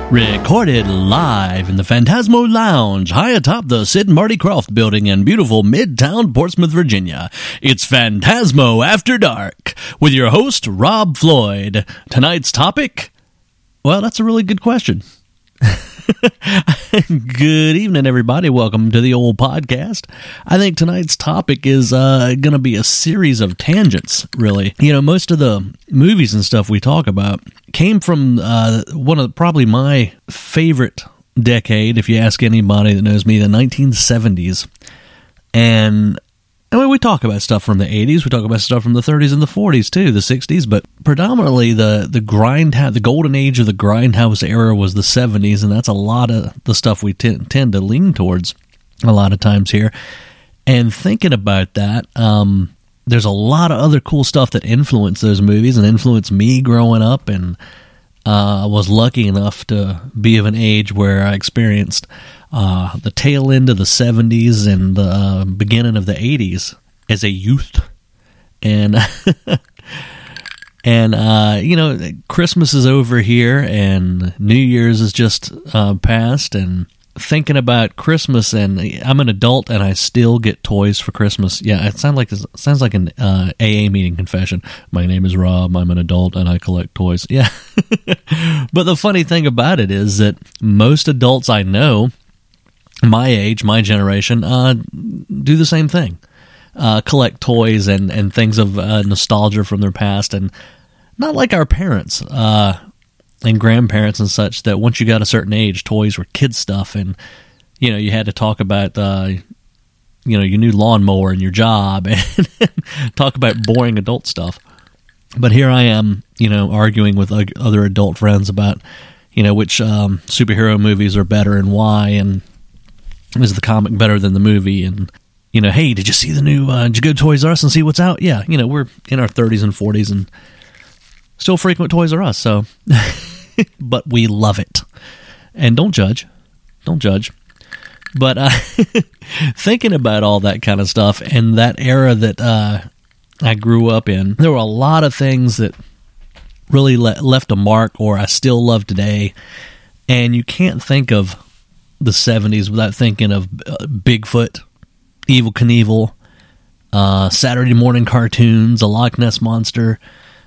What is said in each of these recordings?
Recorded live in the Phantasmo Lounge, high atop the Sid and Marty Krofft building in beautiful Midtown Portsmouth, Virginia. It's Phantasmo After Dark, with your host, Rob Floyd. Tonight's topic? Well, that's a really good question. Good evening, everybody. Welcome to the old podcast. I think tonight's topic is going to be a series of tangents, really. You know, most of the movies and stuff we talk about came from one of probably my favorite decade, if you ask anybody that knows me, the 1970s. And I mean, we talk about stuff from the 80s, we talk about stuff from the 30s and the 40s too, the 60s, but predominantly the golden age of the grindhouse era was the 70s, and that's a lot of the stuff we tend to lean towards a lot of times here. And thinking about that, there's a lot of other cool stuff that influenced those movies and influenced me growing up, and I was lucky enough to be of an age where I experienced the tail end of the 70s and the beginning of the 80s as a youth. And you know, Christmas is over here and New Year's is just passed, and thinking about Christmas, and I'm an adult and I still get toys for Christmas. Yeah, it sounds like an AA meeting confession. My name is Rob, I'm an adult and I collect toys. Yeah. But the funny thing about it is that most adults I know, my age, my generation, do the same thing. Collect toys and things of nostalgia from their past, and not like our parents and grandparents and such, that once you got a certain age, toys were kid stuff, and you know, you had to talk about your new lawnmower and your job and talk about boring adult stuff. But here I am, you know, arguing with other adult friends about, you know, which superhero movies are better and why, and is the comic better than the movie? And, you know, hey, did you see the new, did you go to Toys R Us and see what's out? Yeah, you know, we're in our 30s and 40s and still frequent Toys R Us, so, but we love it. And don't judge. But thinking about all that kind of stuff and that era that I grew up in, there were a lot of things that really left a mark, or I still love today. And you can't think of the 70s without thinking of Bigfoot, Evel Knievel, Saturday morning cartoons, a Loch Ness Monster,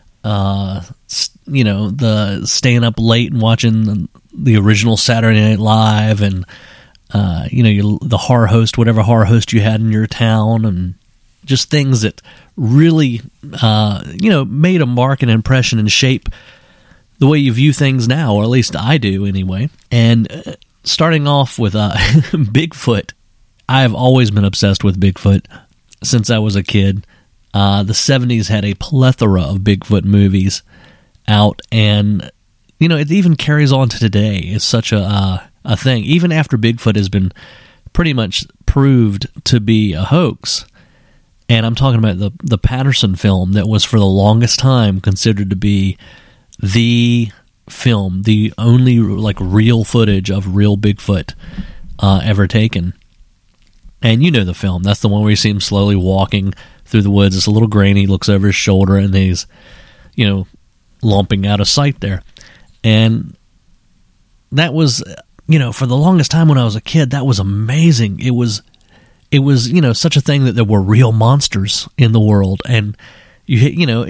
you know, the staying up late and watching the original Saturday Night Live, and you know, the horror host, whatever horror host you had in your town, and just things that really you know, made a mark and impression and shape the way you view things now, or at least I do anyway. And starting off with Bigfoot, I've always been obsessed with Bigfoot since I was a kid. The 70s had a plethora of Bigfoot movies out, and you know, it even carries on to today. It's such a thing, even after Bigfoot has been pretty much proved to be a hoax. And I'm talking about the Patterson film that was for the longest time considered to be the film, the only like real footage of real Bigfoot ever taken. And you know the film, that's the one where you see him slowly walking through the woods. It's a little grainy, looks over his shoulder, and he's, you know, lumping out of sight there. And that was, you know, for the longest time when I was a kid, that was amazing. It was, you know, such a thing that there were real monsters in the world. And you know,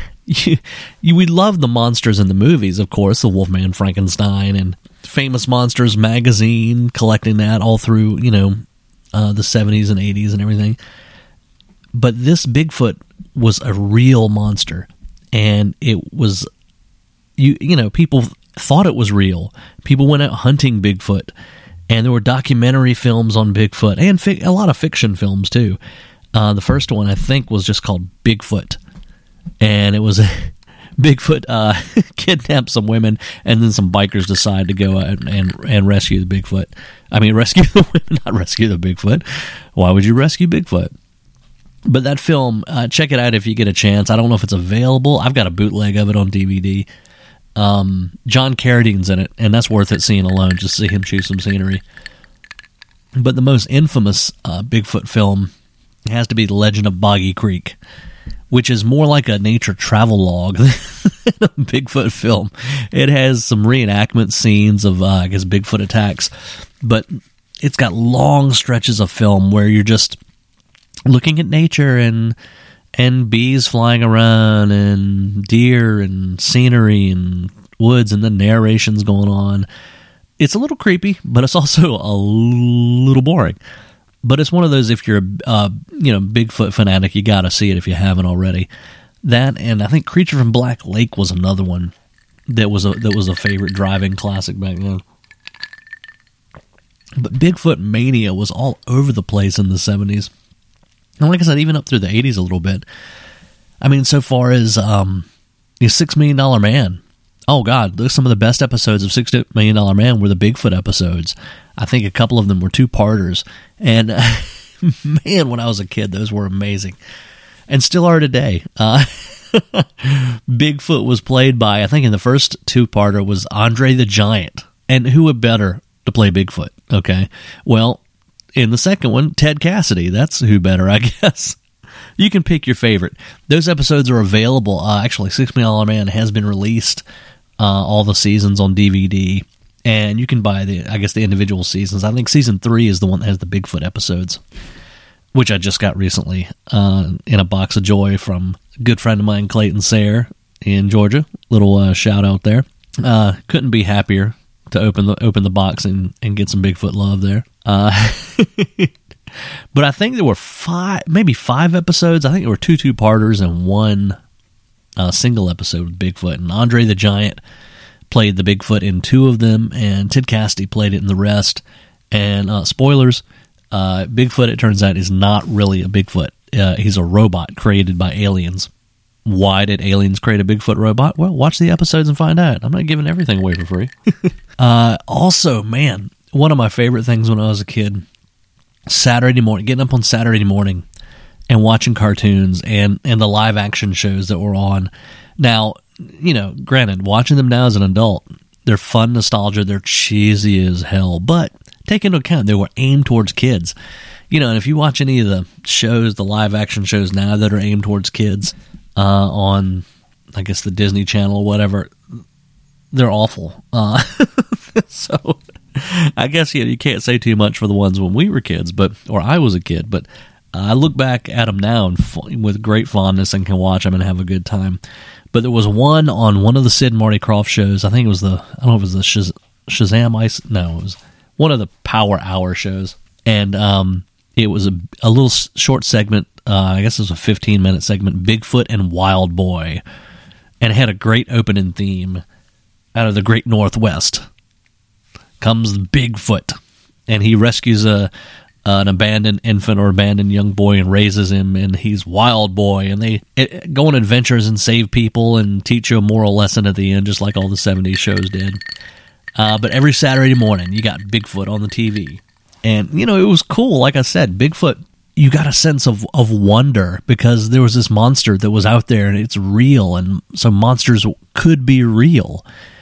we love the monsters in the movies, of course, the Wolfman, Frankenstein, and Famous Monsters magazine, collecting that all through, you know, the 70s and 80s and everything. But this Bigfoot was a real monster, and it was, you know, people thought it was real. People went out hunting Bigfoot, and there were documentary films on Bigfoot, and a lot of fiction films too. The first one, I think, was just called Bigfoot, and it was Bigfoot kidnapped some women, and then some bikers decide to go out and rescue the Bigfoot. I mean, rescue the women, not rescue the Bigfoot. Why would you rescue Bigfoot? But that film, check it out if you get a chance. I don't know if it's available. I've got a bootleg of it on DVD. John Carradine's in it, and that's worth it seeing alone, just to see him chew some scenery. But the most infamous Bigfoot film has to be The Legend of Boggy Creek, which is more like a nature travel log than a Bigfoot film. It has some reenactment scenes of, I guess, Bigfoot attacks, but it's got long stretches of film where you're just looking at nature and bees flying around and deer and scenery and woods, and the narration's going on. It's a little creepy, but it's also a little boring. But it's one of those, if you're a Bigfoot fanatic, you got to see it if you haven't already. That, and I think Creature from Black Lake was another one that was a favorite driving classic back then. But Bigfoot mania was all over the place in the 70s. And like I said, even up through the 80s a little bit. I mean, so far as $6 Million Man. Oh, God, some of the best episodes of $6 Million Man were the Bigfoot episodes. I think a couple of them were two-parters. And, man, when I was a kid, those were amazing. And still are today. Bigfoot was played by, I think in the first two-parter, was Andre the Giant. And who would better to play Bigfoot, okay? Well, in the second one, Ted Cassidy. That's who better, I guess. You can pick your favorite. Those episodes are available. Actually, $6 Million Man has been released, all the seasons on DVD, and you can buy the individual seasons. I think season 3 is the one that has the Bigfoot episodes, which I just got recently in a box of joy from a good friend of mine, Clayton Sayre in Georgia. Little shout out there. Couldn't be happier to open the box and get some Bigfoot love there. But I think there were 5 episodes. I think there were 2 two-parters and 1 single episode with Bigfoot. And Andre the Giant played the Bigfoot in 2 of them, and Ted Cassidy played it in the rest. And spoilers, Bigfoot, it turns out, is not really a Bigfoot. He's a robot created by aliens. Why did aliens create a Bigfoot robot? Well, watch the episodes and find out. I'm not giving everything away for free. Also, man, one of my favorite things when I was a kid, Saturday morning, getting up on Saturday morning and watching cartoons and the live action shows that were on. Now, granted, watching them now as an adult, they're fun nostalgia, they're cheesy as hell, but take into account they were aimed towards kids. And if you watch any of the shows, the live action shows now that are aimed towards kids on, I guess, the Disney Channel or whatever, they're awful. So I guess you can't say too much for the ones when we were kids, or I was a kid, but I look back at them now with great fondness and can watch them and have a good time. But there was one on one of the Sid and Marty Krofft shows. I think it was I don't know if it was the Shazam Ice. No, it was one of the Power Hour shows. And it was a little short segment. I guess it was a 15-minute segment, Bigfoot and Wild Boy. And it had a great opening theme. Out of the Great Northwest comes Bigfoot, and he rescues an abandoned infant or abandoned young boy and raises him, and he's Wild Boy, and they go on adventures and save people and teach you a moral lesson at the end, just like all the 70s shows did. But every Saturday morning, you got Bigfoot on the TV. And, it was cool. Like I said, Bigfoot, you got a sense of wonder because there was this monster that was out there, and it's real, and so monsters could be real.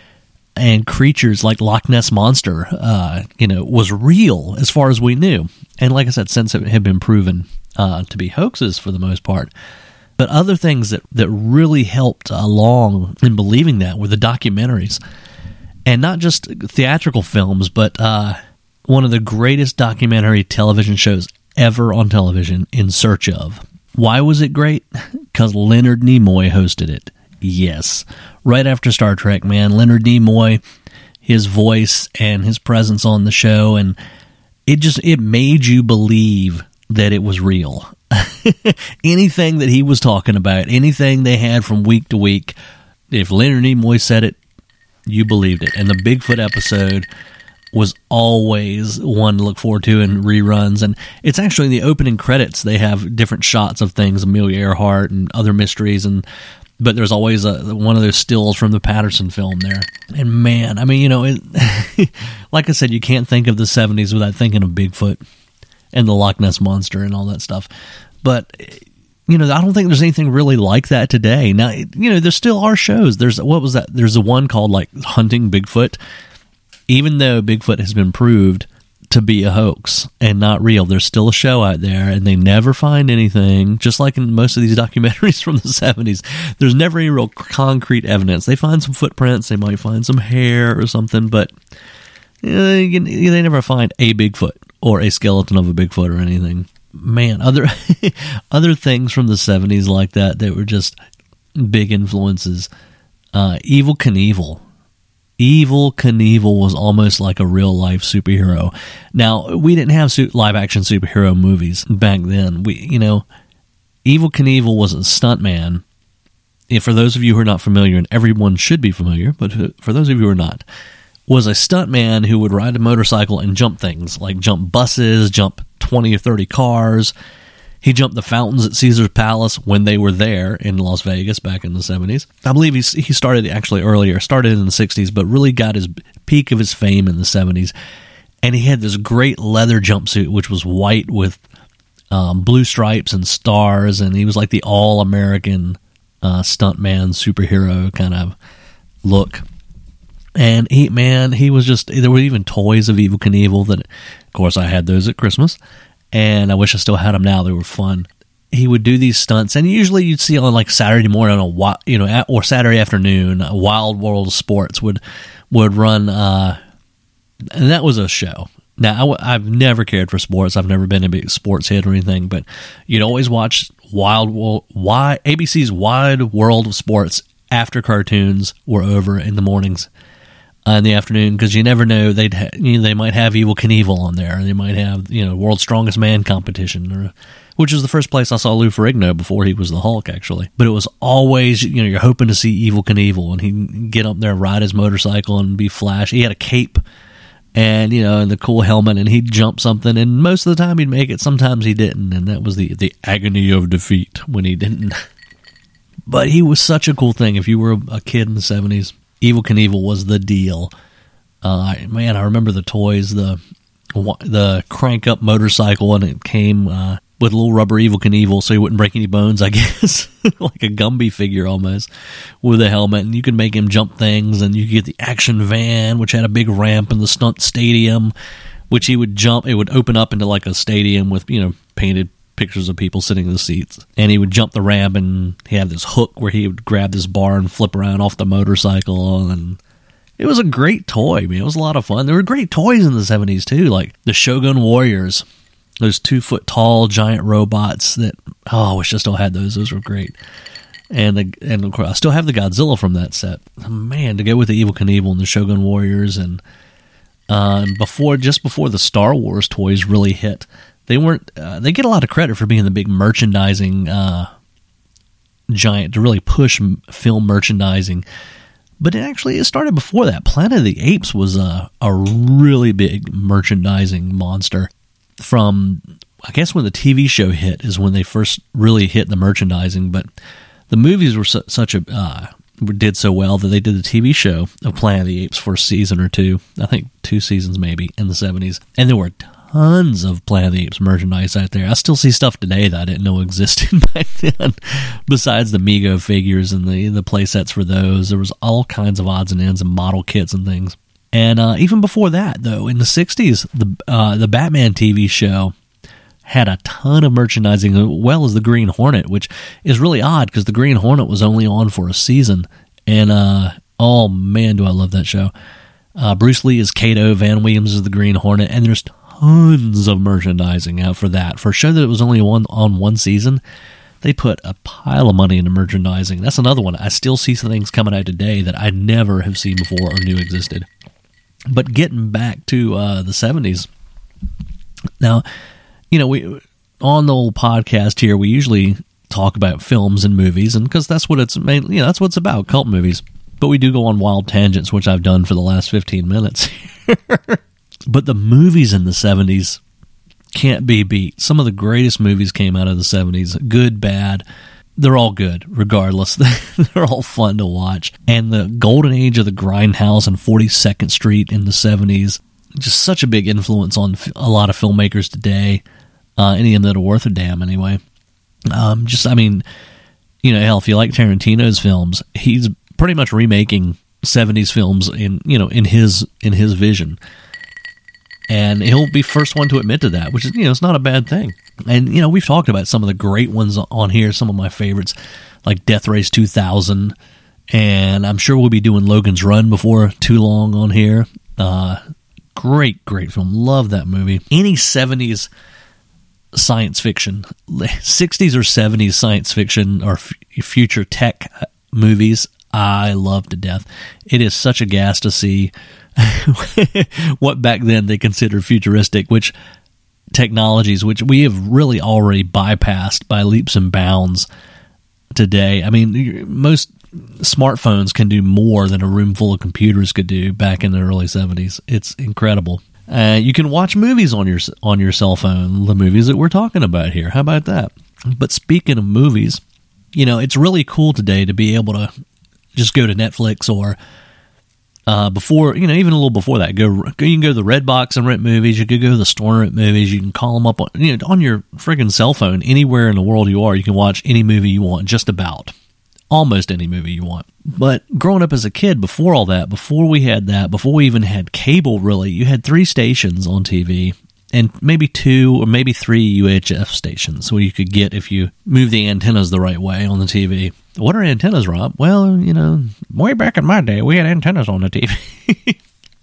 And creatures like Loch Ness Monster, was real as far as we knew. And like I said, since it had been proven to be hoaxes for the most part. But other things that really helped along in believing that were the documentaries. And not just theatrical films, but one of the greatest documentary television shows ever on television, In Search Of. Why was it great? Because Leonard Nimoy hosted it. Yes. Right after Star Trek, man, Leonard Nimoy, his voice and his presence on the show, and it made you believe that it was real. Anything that he was talking about, anything they had from week to week, if Leonard Nimoy said it, you believed it. And the Bigfoot episode was always one to look forward to in reruns. And it's actually in the opening credits, they have different shots of things, Amelia Earhart and other mysteries, but there's always one of those stills from the Patterson film there. And man, I mean, like I said, you can't think of the 70s without thinking of Bigfoot and the Loch Ness Monster and all that stuff. But, I don't think there's anything really like that today. Now, there still are shows. There's the one called, Hunting Bigfoot. Even though Bigfoot has been proved to be a hoax and not real. There's still a show out there, and they never find anything, just like in most of these documentaries from the 70s. There's never any real concrete evidence. They find some footprints, they might find some hair or something, but they never find a Bigfoot or a skeleton of a Bigfoot or anything. Man, other things from the 70s like that were just big influences. Evel Knievel. Evel Knievel was almost like a real-life superhero. Now, we didn't have live-action superhero movies back then. Evel Knievel was a stuntman. For those of you who are not familiar, and everyone should be familiar, but for those of you who are not, was a stuntman who would ride a motorcycle and jump things, like jump buses, jump 20 or 30 cars. He jumped the fountains at Caesar's Palace when they were there in Las Vegas back in the 70s. I believe he started actually earlier, started in the 60s, but really got his peak of his fame in the 70s. And he had this great leather jumpsuit, which was white with blue stripes and stars, and he was like the all-American stuntman superhero kind of look. And he was just, there were even toys of Evel Knievel that, of course, I had those at Christmas. And I wish I still had them now. They were fun. He would do these stunts, and usually you'd see on like Saturday morning, or Saturday afternoon, Wild World of Sports would run, and that was a show. Now I've never cared for sports. I've never been a big sports head or anything, but you'd always watch ABC's Wide World of Sports after cartoons were over in the mornings. In the afternoon, because you never know, they might have Evel Knievel on there. They might have World's Strongest Man competition, which was the first place I saw Lou Ferrigno before he was the Hulk, actually. But it was always you're hoping to see Evel Knievel, and he'd get up there and ride his motorcycle and be flashy. He had a cape and and the cool helmet, and he'd jump something, and most of the time he'd make it. Sometimes he didn't, and that was the agony of defeat when he didn't. But he was such a cool thing. If you were a kid in the 70s. Evel Knievel was the deal. Man, I remember the toys, the crank-up motorcycle, and it came with a little rubber Evel Knievel so he wouldn't break any bones, I guess. Like a Gumby figure almost, with a helmet. And you could make him jump things, and you could get the action van, which had a big ramp, and the stunt stadium, which he would jump. It would open up into like a stadium with, painted pictures of people sitting in the seats, and he would jump the ramp, and he had this hook where he would grab this bar and flip around off the motorcycle, and it was a great toy. It was a lot of fun. There were great toys in the 70s too, like the Shogun Warriors, those 2-foot-tall giant robots that, I wish I still had those. Those were great. And of course, I still have the Godzilla from that set. Man, to go with the Evel Knievel and the Shogun Warriors, and just before the Star Wars toys really hit. They weren't. They get a lot of credit for being the big merchandising giant to really push film merchandising, but it started before that. Planet of the Apes was a really big merchandising monster. From I guess when the TV show hit is when they first really hit the merchandising, but the movies were did so well that they did the TV show of Planet of the Apes for a season or two. I think 2 seasons maybe in the 70s, and there were tons of Planet of the Apes merchandise out there. I still see stuff today that I didn't know existed back then, besides the Mego figures and the play sets for those. There was all kinds of odds and ends and model kits and things. And even before that, though, in the 60s, the Batman TV show had a ton of merchandising, as well as the Green Hornet, which is really odd because the Green Hornet was only on for a season. And, oh man, do I love that show. Bruce Lee is Kato, Van Williams is the Green Hornet, and there's tons of merchandising out for that. For a show that it was only on one season, they put a pile of money into merchandising. That's another one. I still see some things coming out today that I never have seen before or knew existed. But getting back to the 70s, now, we on the old podcast here, we usually talk about films and movies, and because that's what it's mainly, that's what it's about, cult movies. But we do go on wild tangents, which I've done for the last 15 minutes. But the movies in the 70s can't be beat. Some of the greatest movies came out of the 70s. Good, bad. They're all good, regardless. They're all fun to watch. And the golden age of the Grindhouse and 42nd Street in the 70s, just such a big influence on a lot of filmmakers today. Any of them that are worth a damn, anyway. Hell, if you like Tarantino's films, he's pretty much remaking 70s films in his vision. And he'll be first one to admit to that, which is, it's not a bad thing. And, we've talked about some of the great ones on here, some of my favorites, like Death Race 2000. And I'm sure we'll be doing Logan's Run before too long on here. Great film. Love that movie. Any 70s science fiction, 60s or 70s science fiction or future tech movies, I love to death. It is such a gas to see what back then they considered futuristic, which technologies, which we have really already bypassed by leaps and bounds today. I mean, most smartphones can do more than a room full of computers could do back in the early 70s. It's incredible. You can watch movies on your cell phone, the movies that we're talking about here. How about that? But speaking of movies, it's really cool today to be able to just go to Netflix or before, even a little before that, you can go to the Redbox and rent movies. You could go to the store and rent movies. You can call them up on your friggin' cell phone. Anywhere in the world you are, you can watch any movie you want, just about. Almost any movie you want. But growing up as a kid, before all that, before we even had cable, really, you had 3 stations on TV and maybe 2 or maybe 3 UHF stations where you could get if you move the antennas the right way on the TV. What are antennas, Rob? Well, way back in my day, we had antennas on the TV.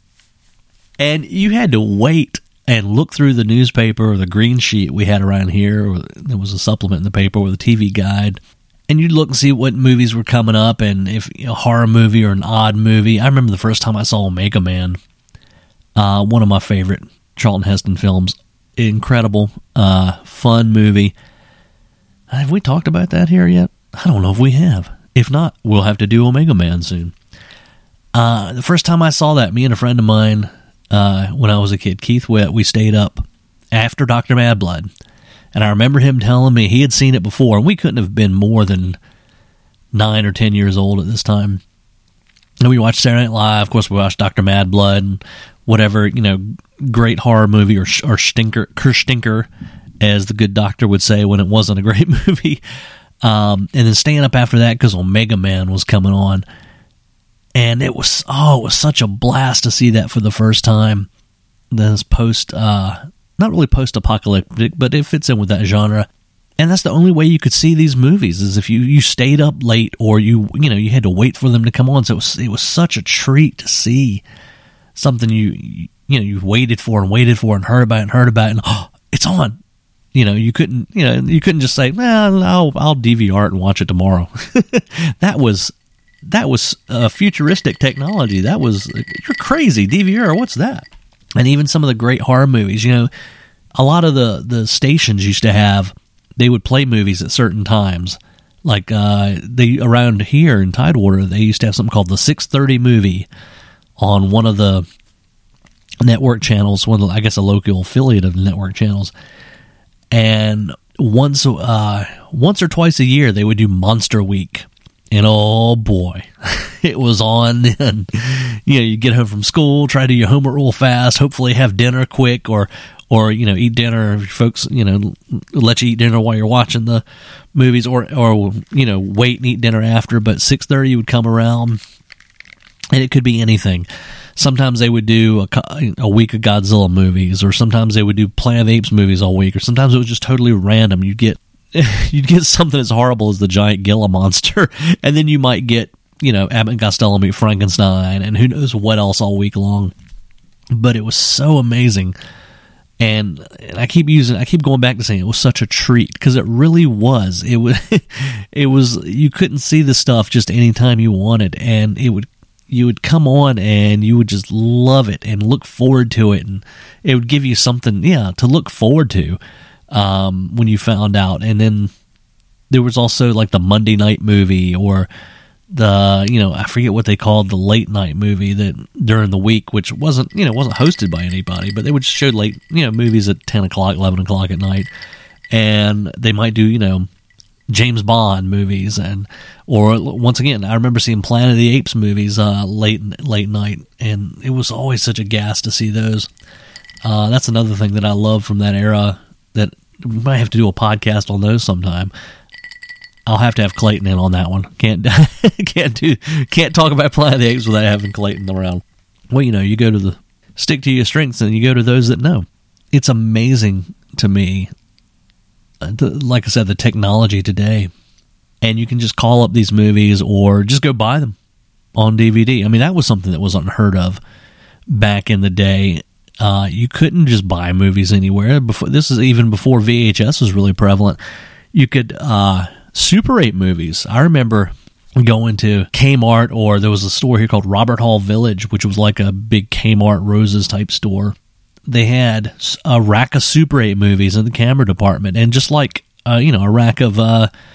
And you had to wait and look through the newspaper or the green sheet we had around here, or there was a supplement in the paper with a TV guide. And you'd look and see what movies were coming up, and if a horror movie or an odd movie. I remember the first time I saw Omega Man, one of my favorite Charlton Heston films. Incredible, fun movie. Have we talked about that here yet? I don't know if we have. If not, we'll have to do Omega Man soon. The first time I saw that, me and a friend of mine, when I was a kid, Keith Witt, we stayed up after Dr. Mad Blood. And I remember him telling me he had seen it before, and we couldn't have been more than 9 or 10 years old at this time. And we watched Saturday Night Live. Of course, we watched Dr. Mad Blood and whatever, great horror movie or Stinker, as the good doctor would say when it wasn't a great movie. And then staying up after that because Omega Man was coming on. And it was such a blast to see that for the first time. This not really post-apocalyptic, but it fits in with that genre. And that's the only way you could see these movies, is if you stayed up late or you had to wait for them to come on. So it was such a treat to see something you waited for and heard about and it's on. You couldn't just say, well, I'll DVR it and watch it tomorrow. That was futuristic technology. That was, you're crazy, DVR, what's that? And even some of the great horror movies, a lot of the stations used to have, they would play movies at certain times. Like around here in Tidewater, they used to have something called the 6:30 movie on one of the network channels, a local affiliate of the network channels. And once or twice a year, they would do Monster Week. And oh boy, it was on then. You get home from school, try to do your homework real fast, hopefully have dinner quick, or eat dinner. Folks, let you eat dinner while you're watching the movies, or wait and eat dinner after. But 6:30 would come around, and it could be anything. Sometimes they would do a week of Godzilla movies, or sometimes they would do Planet of the Apes movies all week, or sometimes it was just totally random. You'd get something as horrible as the giant Gila monster, and then you might get, Abbott and Costello meet Frankenstein, and who knows what else all week long. But it was so amazing, and I keep going back to saying it was such a treat, because it really was. It was you couldn't see the stuff just anytime you wanted, and you would come on and you would just love it and look forward to it, and it would give you something, to look forward to. When you found out. And then there was also like the Monday night movie, or the, I forget what they called, the late night movie that during the week, which wasn't hosted by anybody, but they would show late, movies at 10 o'clock, 11 o'clock at night. And they might do, James Bond movies, or once again, I remember seeing Planet of the Apes movies, late night. And it was always such a gas to see those. That's another thing that I love from that era, that we might have to do a podcast on those sometime. I'll have to have Clayton in on that one. Can't talk about Planet of the Apes without having Clayton around. Well, you go to stick to your strengths and you go to those that know. It's amazing to me, like I said, the technology today. And you can just call up these movies or just go buy them on DVD. I mean, that was something that was unheard of back in the day. You couldn't just buy movies anywhere. This is even before VHS was really prevalent. You could Super 8 movies. I remember going to Kmart, or there was a store here called Robert Hall Village, which was like a big Kmart Roses type store. They had a rack of Super 8 movies in the camera department, and just like a rack of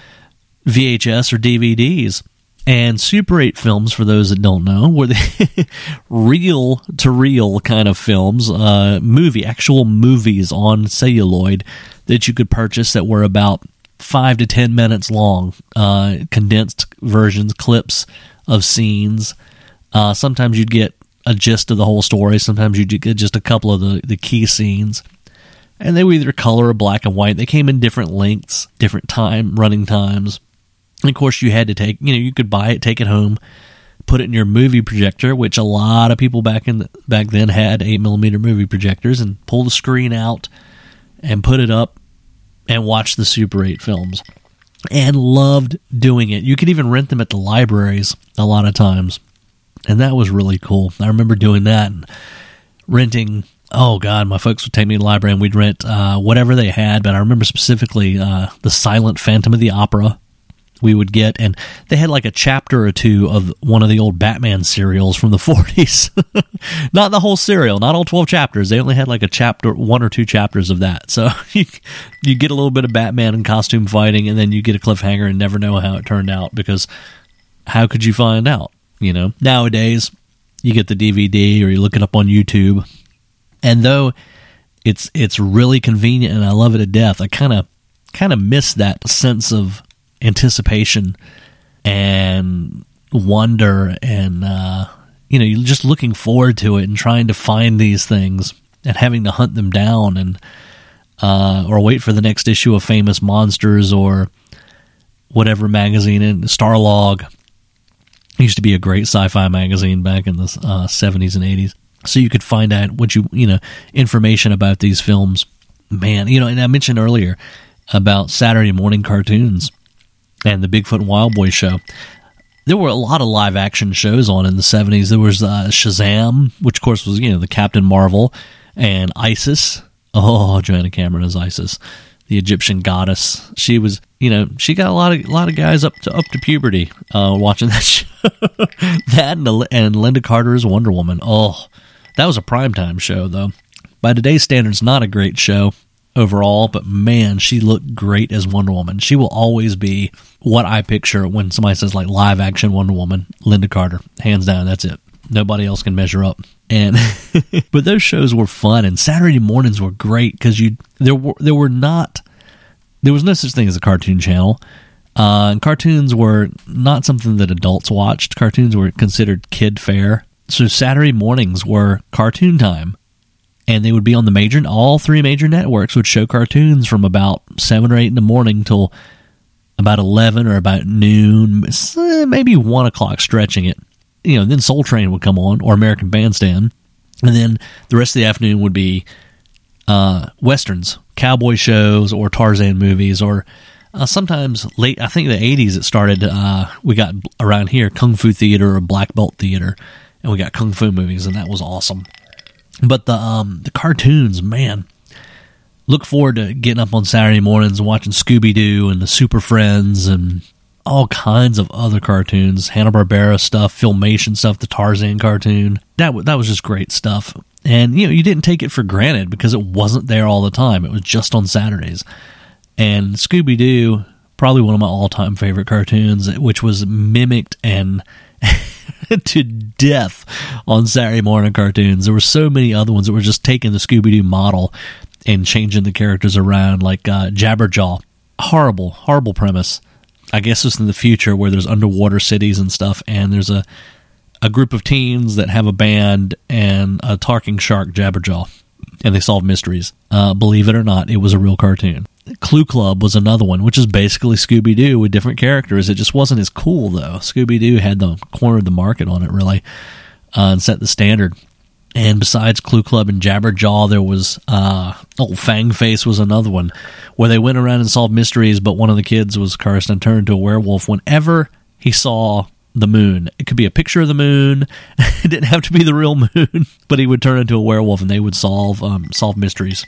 VHS or DVDs. And Super 8 films, for those that don't know, were the reel-to-reel kind of films, actual movies on celluloid that you could purchase that were about 5 to 10 minutes long, condensed versions, clips of scenes. Sometimes you'd get a gist of the whole story. Sometimes you'd get just a couple of the key scenes. And they were either color or black and white. They came in different lengths, different running times. And of course, you had to you could buy it, take it home, put it in your movie projector, which a lot of people back then had 8mm movie projectors, and pull the screen out and put it up and watch the Super 8 films. And loved doing it. You could even rent them at the libraries a lot of times. And that was really cool. I remember doing that and renting. Oh, God, my folks would take me to the library and we'd rent whatever they had. But I remember specifically the Silent Phantom of the Opera we would get. And they had like a chapter or two of one of the old Batman serials from the 40s. Not the whole serial, not all 12 chapters. They only had like a chapter, 1 or 2 chapters of that. So you get a little bit of Batman in costume fighting, and then you get a cliffhanger and never know how it turned out, because how could you find out? Nowadays, you get the DVD or you look it up on YouTube. And though it's really convenient and I love it to death, I kind of miss that sense of anticipation and wonder, and you're just looking forward to it and trying to find these things and having to hunt them down, and or wait for the next issue of Famous Monsters or whatever magazine. And Starlog used to be a great sci-fi magazine back in the 70s and 80s, so you could find out what information about these films. Man, and I mentioned earlier about Saturday morning cartoons and the Bigfoot and Wild Boy show. There were a lot of live action shows on in the 70s. There was Shazam, which of course was the Captain Marvel, and Isis. Oh, Joanna Cameron is Isis, the Egyptian goddess. She was, she got a lot of guys up to puberty watching that show. That and Linda Carter's Wonder Woman. Oh, that was a primetime show though. By today's standards, not a great show overall, but man, she looked great as Wonder Woman. She will always be what I picture when somebody says like live action Wonder Woman. Linda Carter, hands down, that's it. Nobody else can measure up. And but those shows were fun, and Saturday mornings were great because there was no such thing as a cartoon channel. And cartoons were not something that adults watched. Cartoons were considered kid fare. So Saturday mornings were cartoon time. And they would be on all 3 major networks would show cartoons from about 7 or 8 in the morning till about 11 or about noon, maybe 1 o'clock stretching it. Then Soul Train would come on, or American Bandstand. And then the rest of the afternoon would be westerns, cowboy shows, or Tarzan movies, or sometimes late, I think the 80s it started, we got around here Kung Fu Theater or Black Belt Theater, and we got Kung Fu movies, and that was awesome. But the cartoons, man, look forward to getting up on Saturday mornings and watching Scooby-Doo and the Super Friends and all kinds of other cartoons, Hanna-Barbera stuff, Filmation stuff, the Tarzan cartoon. That was just great stuff. And, you didn't take it for granted because it wasn't there all the time. It was just on Saturdays. And Scooby-Doo, probably one of my all-time favorite cartoons, which was mimicked and to death on Saturday morning cartoons. There were so many other ones that were just taking the Scooby-Doo model and changing the characters around, like Jabberjaw. Horrible premise. I guess it's in the future where there's underwater cities and stuff, and there's a group of teens that have a band and a talking shark, Jabberjaw, and they solve mysteries. Believe it or not, it was a real cartoon. Clue Club was another one, which is basically Scooby-Doo with different characters. It just wasn't as cool, though. Scooby-Doo had cornered the market on it, really, and set the standard. And besides Clue Club and Jabberjaw, there was Fang Face was another one, where they went around and solved mysteries, but one of the kids was cursed and turned into a werewolf whenever he saw the moon. It could be a picture of the moon. It didn't have to be the real moon, but he would turn into a werewolf and they would solve mysteries.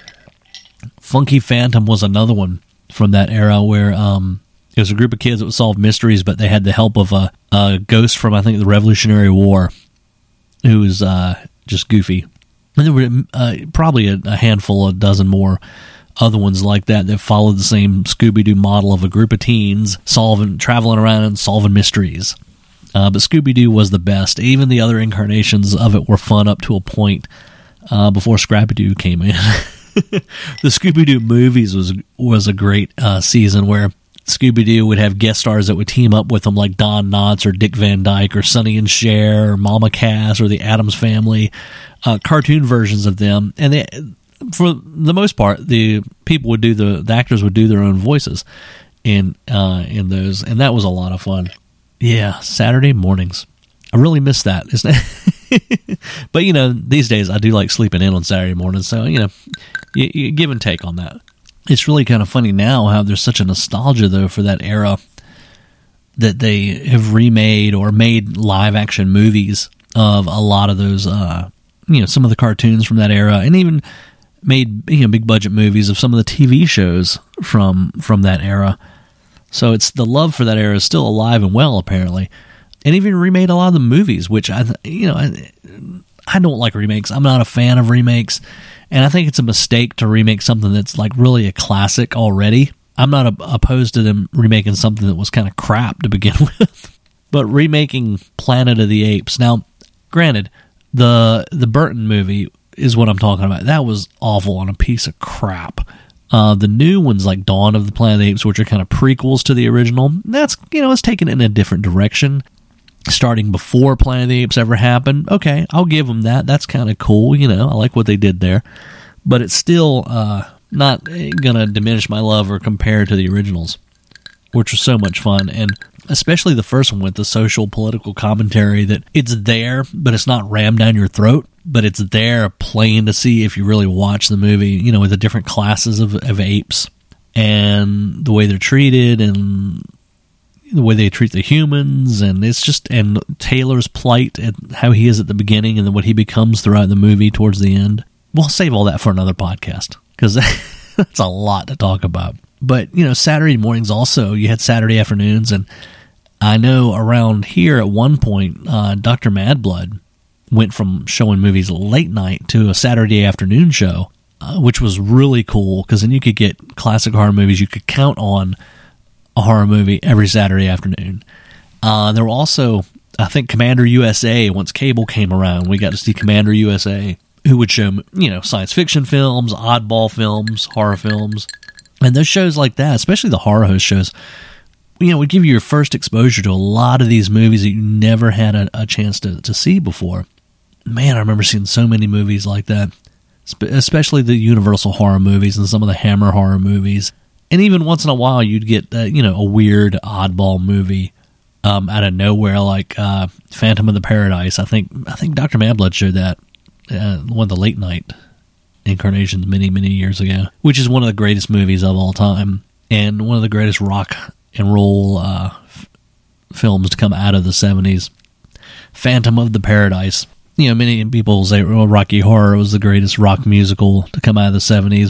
Funky Phantom was another one from that era where it was a group of kids that would solve mysteries, but they had the help of a ghost from, I think, the Revolutionary War, who was just goofy. And there were probably a handful, a dozen more other ones like that followed the same Scooby-Doo model of a group of teens traveling around and solving mysteries. But Scooby-Doo was the best. Even the other incarnations of it were fun up to a point before Scrappy-Doo came in. The Scooby-Doo movies was a great season where Scooby-Doo would have guest stars that would team up with them, like Don Knotts or Dick Van Dyke or Sonny and Cher or Mama Cass or the Addams Family, cartoon versions of them. And for the most part, the actors would do their own voices in those, and that was a lot of fun. Yeah, Saturday mornings. I really miss that, isn't it? But, these days I do like sleeping in on Saturday mornings, so, you give and take on that. It's really kind of funny now how there's such a nostalgia, though, for that era that they have remade or made live-action movies of a lot of those, some of the cartoons from that era, and even made big-budget movies of some of the TV shows from that era. So it's the love for that era is still alive and well, apparently. And even remade a lot of the movies, which I don't like remakes. I'm not a fan of remakes, and I think it's a mistake to remake something that's like really a classic already. I'm not opposed to them remaking something that was kind of crap to begin with. But remaking Planet of the Apes. Now, granted, the Burton movie is what I'm talking about. That was awful and a piece of crap. The new ones like Dawn of the Planet of the Apes, which are kind of prequels to the original, that's, it's taken in a different direction. Starting before Planet of the Apes ever happened. Okay, I'll give them that. That's kind of cool, I like what they did there. But it's still not going to diminish my love or compare to the originals, which was so much fun. And especially the first one with the social political commentary, that it's there, but it's not rammed down your throat, but it's there plain to see if you really watch the movie, with the different classes of apes and the way they're treated and the way they treat the humans, and it's just, and Taylor's plight and how he is at the beginning and then what he becomes throughout the movie towards the end. We'll save all that for another podcast, because that's a lot to talk about. But, Saturday mornings also, you had Saturday afternoons, and I know around here at one point, Dr. Madblood went from showing movies late night to a Saturday afternoon show, which was really cool, because then you could get classic horror movies. You could count on a horror movie every Saturday afternoon. There were also, I think, Commander USA. Once cable came around, we got to see Commander USA, who would show, science fiction films, oddball films, horror films. And those shows like that, especially the horror host shows, would give you your first exposure to a lot of these movies that you never had a chance to see before. Man, I remember seeing so many movies like that, especially the Universal horror movies and some of the Hammer horror movies. And even once in a while, you'd get, a weird oddball movie out of nowhere, like Phantom of the Paradise. I think Dr. Madblood showed that one of the late night incarnations many, many years ago, which is one of the greatest movies of all time and one of the greatest rock and roll films to come out of the 70s. Phantom of the Paradise. Many people say, Rocky Horror was the greatest rock musical to come out of the 70s,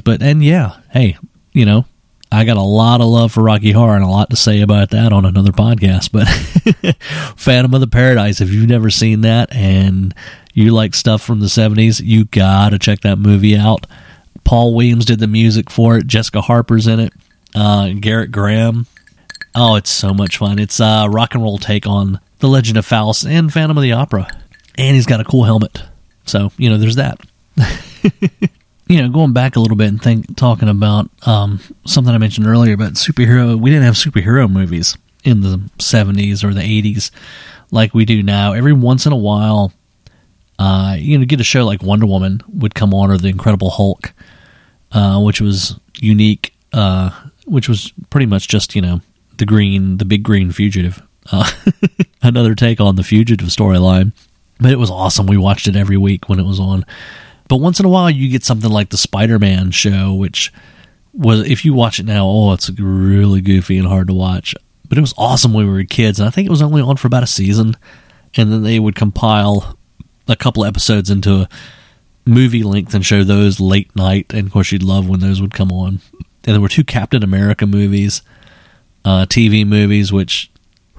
I got a lot of love for Rocky Horror and a lot to say about that on another podcast, but Phantom of the Paradise, if you've never seen that and you like stuff from the 70s, you gotta check that movie out. Paul Williams did the music for it. Jessica Harper's in it. Garrett Graham. Oh, it's so much fun. It's a rock and roll take on The Legend of Faust and Phantom of the Opera. And he's got a cool helmet. So, there's that. Going back a little bit and talking about something I mentioned earlier about superhero. We didn't have superhero movies in the 70s or the 80s like we do now. Every once in a while, get a show like Wonder Woman would come on, or The Incredible Hulk, which was unique, which was pretty much just, the big green fugitive. Another take on the fugitive storyline. But it was awesome. We watched it every week when it was on. But once in a while, you get something like the Spider-Man show, which was, if you watch it now, it's really goofy and hard to watch. But it was awesome when we were kids, and I think it was only on for about a season. And then they would compile a couple episodes into a movie length and show those late night. And of course, you'd love when those would come on. And there were 2 Captain America movies, TV movies, which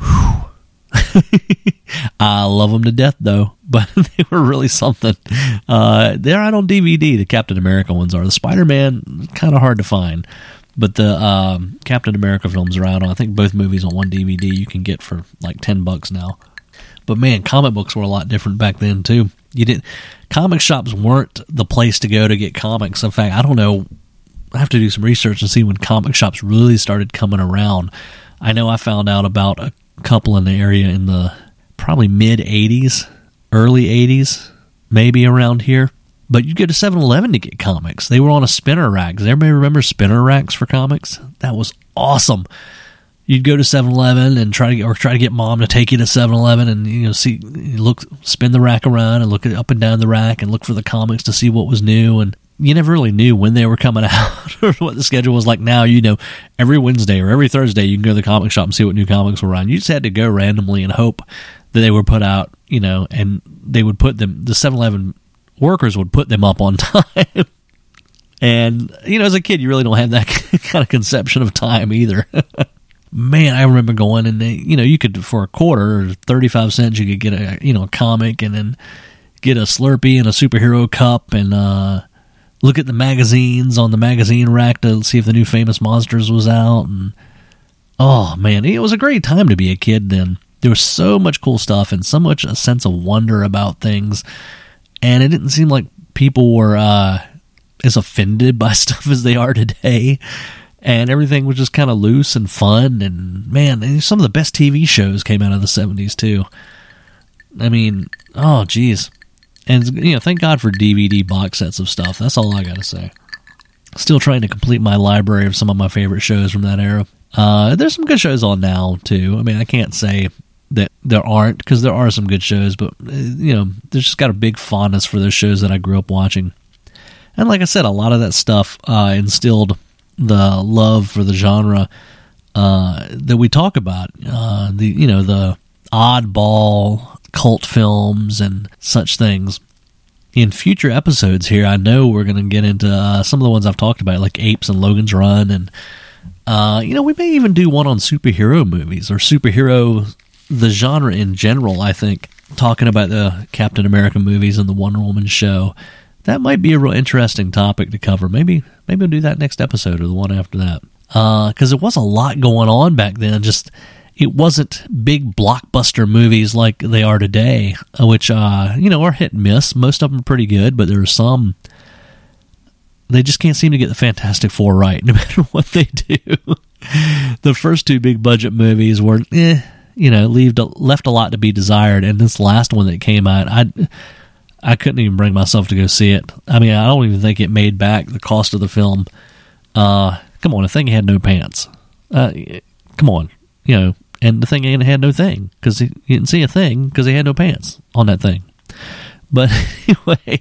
I love them to death, though. But they were really something. They're out on DVD. The Captain America ones are. The Spider-Man, kind of hard to find. But the Captain America films are out on, I think, both movies on one DVD you can get for like $10 now. But man, comic books were a lot different back then too. Comic shops weren't the place to go to get comics. In fact, I don't know. I have to do some research and see when comic shops really started coming around. I know I found out about a couple in the area in the probably mid-'80s, early 80s, maybe around here. But you'd go to 7-Eleven to get comics. They were on a spinner rack. Does everybody remember spinner racks for comics? That was awesome. You'd go to 7-Eleven and try to get mom to take you to 7-Eleven and spin the rack around and look up and down the rack and look for the comics to see what was new. And you never really knew when they were coming out or what the schedule was like. Now, every Wednesday or every Thursday you can go to the comic shop and see what new comics were on. You just had to go randomly and hope that they were put out, and they would put them. The 7-Eleven workers would put them up on time. And, as a kid, you really don't have that kind of conception of time either. Man, I remember going and you could, for a quarter or 35 cents, you could get a comic and then get a Slurpee and a superhero cup and look at the magazines on the magazine rack to see if the new Famous Monsters was out. And oh man, it was a great time to be a kid then. There was so much cool stuff and so much a sense of wonder about things. And it didn't seem like people were as offended by stuff as they are today. And everything was just kind of loose and fun. And man, some of the best TV shows came out of the 70s too. I mean, oh geez. And thank God for DVD box sets of stuff. That's all I gotta say. Still trying to complete my library of some of my favorite shows from that era. There's some good shows on now too. I mean, I can't say that there aren't, because there are some good shows, but there's just got a big fondness for those shows that I grew up watching. And like I said, a lot of that stuff instilled the love for the genre that we talk about. The oddball cult films and such things. In future episodes here, I know we're going to get into some of the ones I've talked about, like Apes and Logan's Run, and we may even do one on superhero movies or the genre in general. I think talking about the Captain America movies and the Wonder Woman show, that might be a real interesting topic to cover. Maybe we'll do that next episode or the one after that, because there was a lot going on back then. Just it wasn't big blockbuster movies like they are today, which are hit and miss. Most of them are pretty good, but there are some they just can't seem to get the Fantastic Four right, no matter what they do. The first 2 big budget movies were left a lot to be desired, and this last one that came out, I couldn't even bring myself to go see it. I mean, I don't even think it made back the cost of the film. Come on, the thing had no pants. Come on, and the thing had no thing, because you didn't see a thing because he had no pants on that thing. But anyway,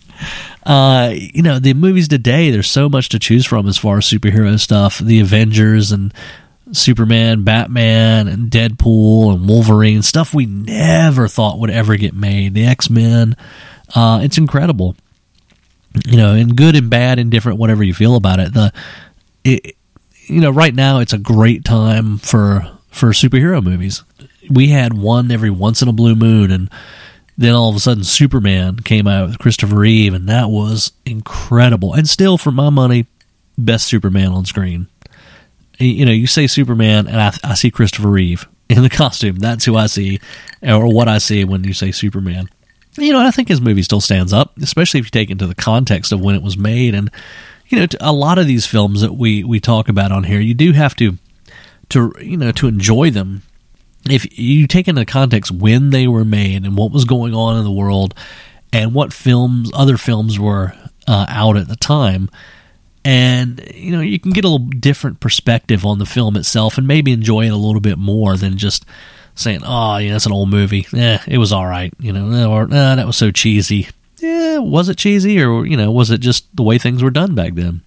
the movies today, there's so much to choose from as far as superhero stuff. The Avengers and Superman, Batman, and Deadpool and Wolverine, stuff we never thought would ever get made. The X-Men, it's incredible. And good and bad and different, whatever you feel about it. Right now it's a great time for superhero movies. We had one every once in a blue moon, and then all of a sudden Superman came out with Christopher Reeve, and that was incredible. And still, for my money, best Superman on screen. You say Superman, and I see Christopher Reeve in the costume. That's who I see, or what I see when you say Superman. I think his movie still stands up, especially if you take it into the context of when it was made. And a lot of these films that we talk about on here, you do have to enjoy them. If you take into context when they were made and what was going on in the world, and what other films were out at the time. And, you can get a little different perspective on the film itself and maybe enjoy it a little bit more than just saying, "Oh, yeah, that's an old movie. It was all right," or that was so cheesy. Yeah, was it cheesy, or was it just the way things were done back then?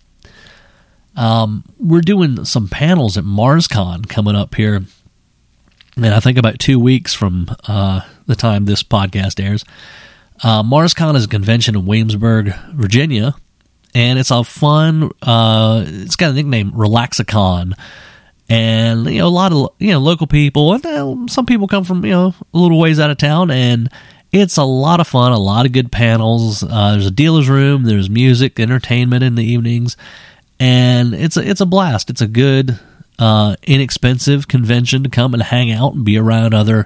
We're doing some panels at MarsCon coming up here, and I think about 2 weeks from the time this podcast airs. MarsCon is a convention in Williamsburg, Virginia, and it's a fun. It's got a nickname, Relaxicon. And, a lot of, local people, and some people come from, a little ways out of town, and it's a lot of fun, a lot of good panels. There's a dealer's room, there's music, entertainment in the evenings, and it's a blast. It's a good, inexpensive convention to come and hang out and be around other,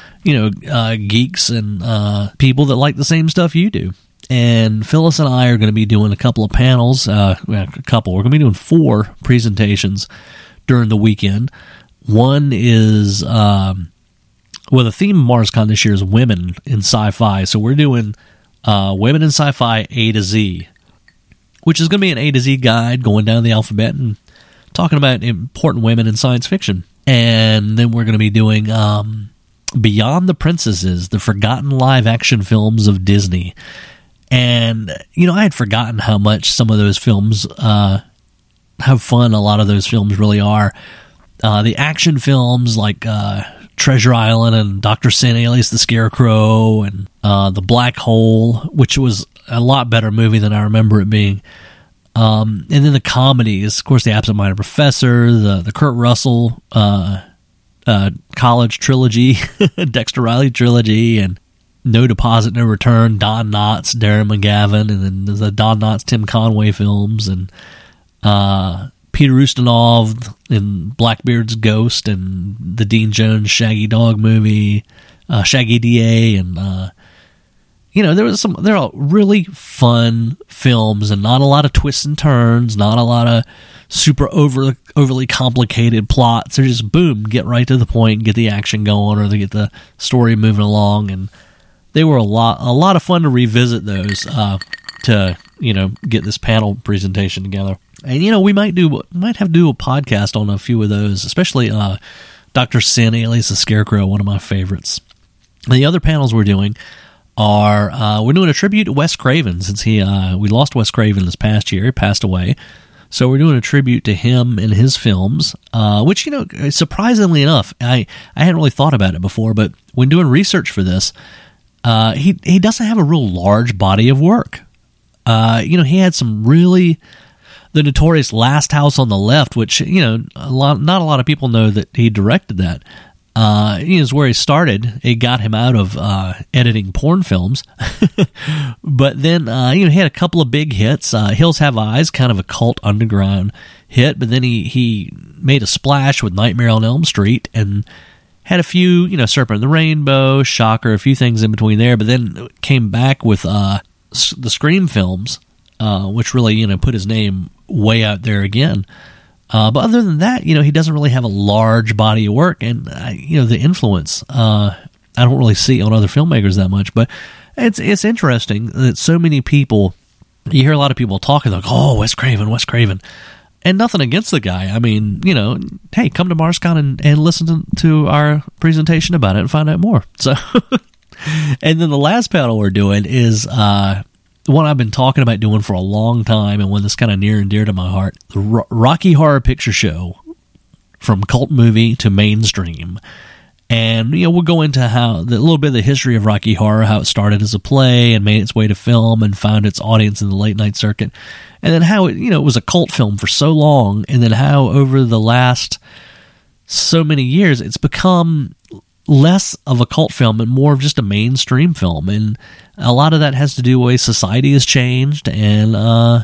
geeks and people that like the same stuff you do. And Phyllis and I are going to be doing a couple of panels, We're going to be doing 4 presentations during the weekend. One is, the theme of MarsCon this year is women in sci-fi. So we're doing women in sci-fi A to Z, which is going to be an A to Z guide going down the alphabet and talking about important women in science fiction. And then we're going to be doing Beyond the Princesses, the forgotten live-action films of Disney. And, I had forgotten how much some of those films how fun a lot of those films really are. The action films like Treasure Island and Dr. Sin, alias the Scarecrow, and The Black Hole, which was a lot better movie than I remember it being. And then the comedies, of course, The Absent-Minded Professor, the Kurt Russell college trilogy, Dexter Riley trilogy, and No Deposit, No Return, Don Knotts, Darren McGavin, and then the Don Knotts, Tim Conway films, and Peter Ustinov in Blackbeard's Ghost, and the Dean Jones Shaggy Dog movie, Shaggy DA, and there are really fun films, and not a lot of twists and turns, not a lot of super overly complicated plots. They're just boom, get right to the point, get the action going, or they get the story moving along, and they were a lot of fun to revisit those to get this panel presentation together. And, we might have to do a podcast on a few of those, especially Dr. Sin, alias the Scarecrow, one of my favorites. And the other panels we're doing are, we're doing a tribute to Wes Craven, since we lost Wes Craven this past year. He passed away. So we're doing a tribute to him and his films, which, surprisingly enough, I hadn't really thought about it before, but when doing research for this, he doesn't have a real large body of work. He had some really... The notorious Last House on the Left, which, not a lot of people know that he directed that. Is where he started. It got him out of editing porn films. But then, he had a couple of big hits. Hills Have Eyes, kind of a cult underground hit, but then he made a splash with Nightmare on Elm Street and had a few, Serpent and the Rainbow, Shocker, a few things in between there, but then came back with the Scream films, which really, put his name way out there again. But other than that, he doesn't really have a large body of work, and the influence I don't really see on other filmmakers that much. But it's interesting that so many people, you hear a lot of people talking like, "Oh, Wes Craven," and nothing against the guy. I mean, hey, come to MarsCon and listen to our presentation about it and find out more. So, and then the last panel we're doing is one I've been talking about doing for a long time, and one that's kind of near and dear to my heart, the Rocky Horror Picture Show, from cult movie to mainstream. And, we'll go into a little bit of the history of Rocky Horror, how it started as a play and made its way to film and found its audience in the late night circuit. And then how it, it was a cult film for so long, and then how over the last so many years it's become less of a cult film and more of just a mainstream film. And a lot of that has to do with the way society has changed and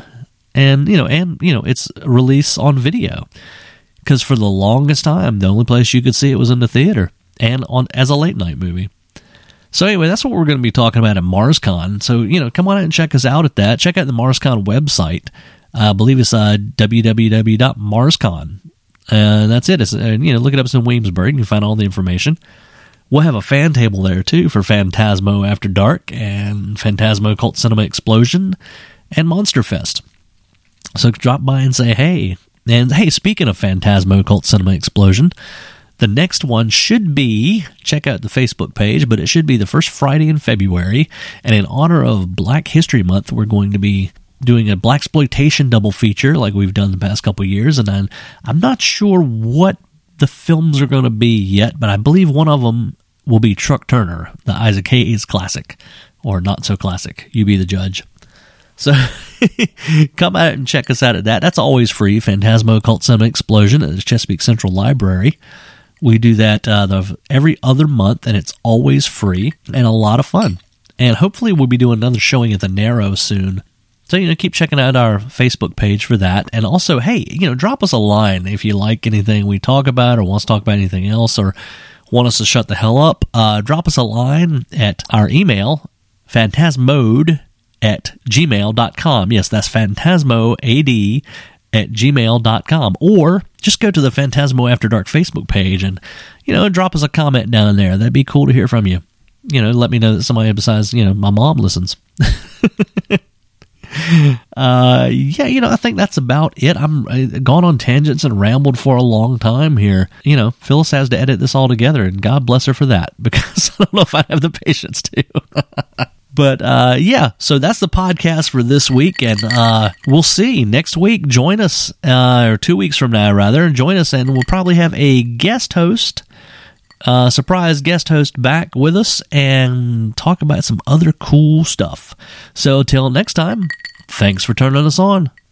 its release on video. Because for the longest time, the only place you could see it was in the theater and as a late night movie. So anyway, that's what we're going to be talking about at MarsCon. So, come on out and check us out at that. Check out the MarsCon website. I believe it's www.marscon. That's it. It's, look it up. It's in Williamsburg. You can find all the information. We'll have a fan table there, too, for Phantasmo After Dark and Phantasmo Cult Cinema Explosion and Monster Fest. So drop by and say hey. And hey, speaking of Phantasmo Cult Cinema Explosion, The next one should be, check out the Facebook page, but it should be the first Friday in February. And in honor of Black History Month, we're going to be doing a blaxploitation double feature like we've done the past couple of years. And I'm not sure what the films are going to be yet, but I believe one of them will be Truck Turner, the Isaac Hayes classic, or not so classic. You be the judge. So come out and check us out at that. That's always free. Phantasmo Occult Cinema Explosion at the Chesapeake Central Library. We do that every other month, and it's always free and a lot of fun. And hopefully we'll be doing another showing at the Narrow soon. So, keep checking out our Facebook page for that. And also, hey, drop us a line if you like anything we talk about or want to talk about anything else or want us to shut the hell up. Drop us a line at our email, phantasmode@gmail.com. Yes, that's phantasmoad@gmail.com. Or just go to the Phantasmo After Dark Facebook page and, drop us a comment down there. That'd be cool to hear from you. Let me know that somebody besides, my mom listens. I think that's about it. I'm gone on tangents and rambled for a long time here. Phyllis has to edit this all together, and God bless her for that, because I don't know if I have the patience to. But, so that's the podcast for this week, and we'll see. Next week, join us, or 2 weeks from now, rather, join us, and we'll probably have a guest host, surprise guest host back with us, and talk about some other cool stuff. So, till next time, thanks for turning us on.